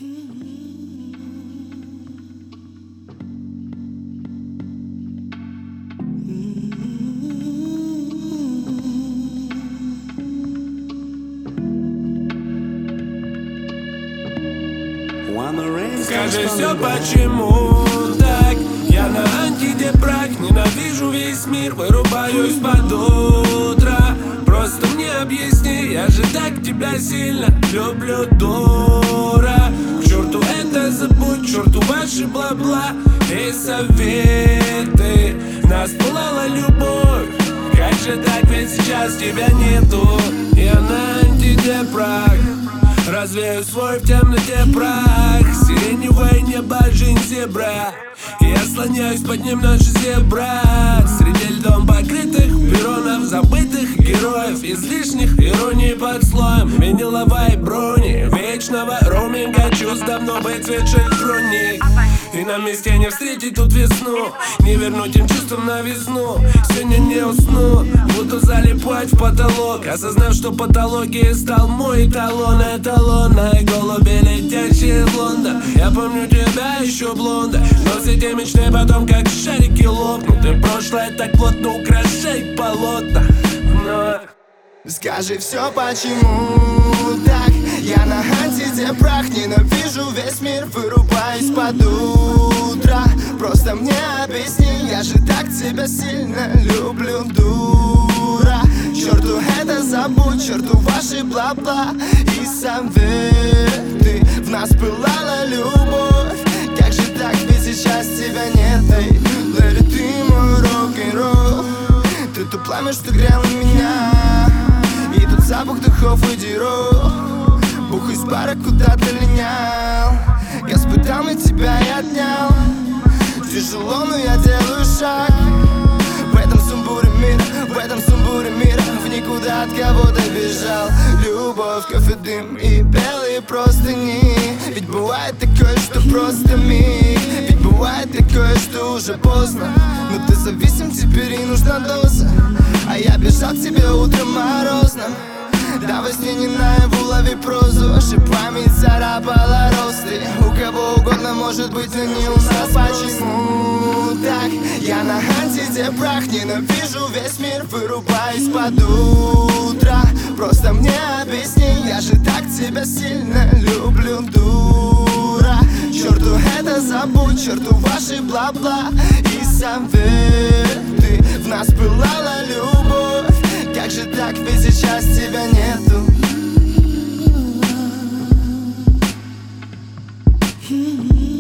Скажи все, почему так? Я на антидепрак, ненавижу весь мир, вырубаюсь под утро. Просто мне объясни, я же так тебя сильно люблю, дура. К черту это забудь, к черту ваши бла-бла и советы. Нас пылала любовь, как же так, ведь сейчас тебя нету. Я на антидепрак, развею свой в темноте прах. Сиреневое небо, жизнь зебра. Я слоняюсь под ним, наш зебра. Среди льдом покрытых перронов, забытых героев, излишних ироний под слоем виниловой брони, вечного роуминга чувств давно выцветших хроник. И на месте не встретить тут весну, не вернуть им чувствам новизну. Сегодня не усну, буду залипать в потолок, осознав, что патологией стал мой эталон. Эталонные голуби, летящие в Лондон. Я помню тебя еще блонда, но все те мечты потом как шарики лопнут. И прошлое так плотно украшает полотна. Но... Скажи все, почему так? Я на антидепрах, ненавижу весь мир, вырубаюсь под утро. Просто мне объясни, я же так тебя сильно люблю, дура. Черту это забудь, черту ваши бла-бла и советы. В нас пылала любовь, как же так, ведь сейчас тебя нет. Эй, Лэри, ты мой рок-н-ролл, ты то пламя, что грело меня. И тут запах духов и деров, бух из бара куда-то линял. Господь дал мне тебя и отнял. Тяжело, но я делаю шаг в этом сумбуре мира, в этом сумбуре мира. В никуда от кого-то бежал. Любовь, кофе, дым и белые простыни. Ведь бывает такое, что просто миг. Ведь бывает такое, что уже поздно. Но ты зависим, теперь и нужна доза. А я бежал к тебе утром морозным. Да во сне не наяву лови прозу. Шипами царапала росты. У кого угодно может быть, но не у нас. Почему так? Я на антидепрах, ненавижу весь мир, вырубаюсь под утро. Просто мне объясни, я же так тебя сильно люблю, дура. Черту это забудь, черту ваши бла-бла и советы. В нас пылала любовь, как же так, ведь сейчас тебя нету. Mm-hmm.